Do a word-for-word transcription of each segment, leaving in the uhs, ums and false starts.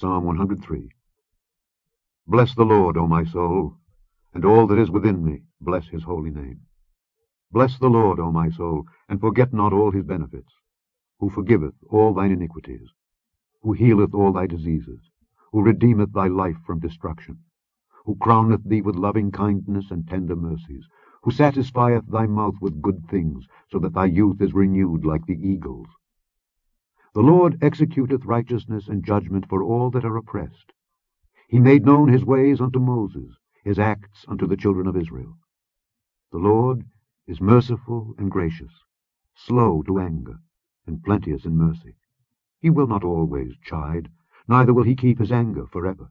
Psalm one hundred three. Bless the Lord, O my soul, and all that is within me, bless his holy name. Bless the Lord, O my soul, and forget not all his benefits, who forgiveth all thine iniquities, who healeth all thy diseases, who redeemeth thy life from destruction, who crowneth thee with loving kindness and tender mercies, who satisfieth thy mouth with good things, so that thy youth is renewed like the eagles. The Lord executeth righteousness and judgment for all that are oppressed. He made known his ways unto Moses, his acts unto the children of Israel. The Lord is merciful and gracious, slow to anger, and plenteous in mercy. He will not always chide, neither will he keep his anger forever.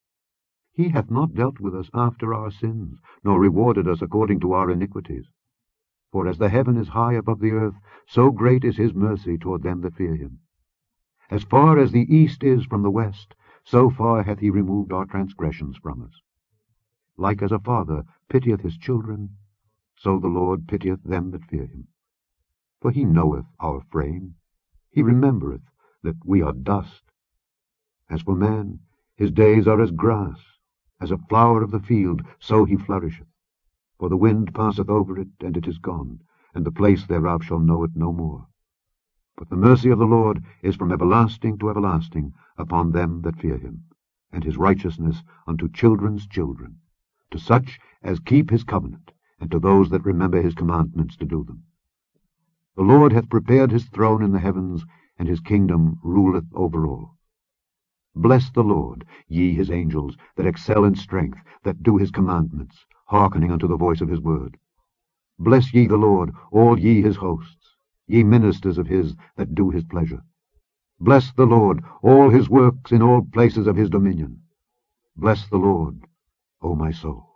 He hath not dealt with us after our sins, nor rewarded us according to our iniquities. For as the heaven is high above the earth, so great is his mercy toward them that fear him. As far as the east is from the west, so far hath he removed our transgressions from us. Like as a father pitieth his children, so the Lord pitieth them that fear him. For he knoweth our frame, he remembereth that we are dust. As for man, his days are as grass, as a flower of the field, so he flourisheth. For the wind passeth over it, and it is gone, and the place thereof shall know it no more. But the mercy of the Lord is from everlasting to everlasting upon them that fear him, and his righteousness unto children's children, to such as keep his covenant, and to those that remember his commandments to do them. The Lord hath prepared his throne in the heavens, and his kingdom ruleth over all. Bless the Lord, ye his angels, that excel in strength, that do his commandments, hearkening unto the voice of his word. Bless ye the Lord, all ye his hosts, ye ministers of his that do his pleasure. Bless the Lord, all his works in all places of his dominion. Bless the Lord, O my soul.